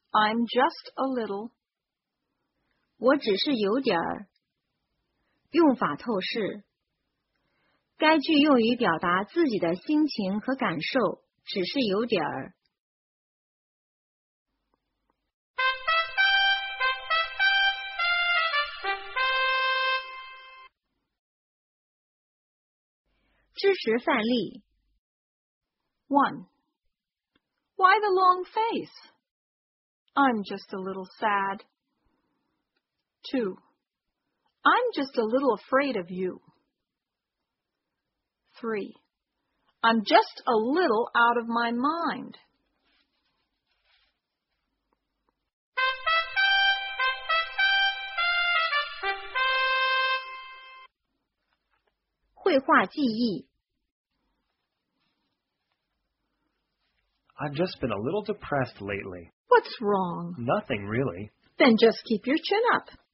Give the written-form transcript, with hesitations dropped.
I'm just a little. 我只是有点儿。用法透视。该句用于表达自己的心情和感受，只是有点儿。支持范例。 1. Why the long face? I'm just a little sad. 2. I'm just a little afraid of you. 3. I'm just a little out of my mind. 绘画记忆。 I've just been a little depressed lately. What's wrong? Nothing really. Then just keep your chin up.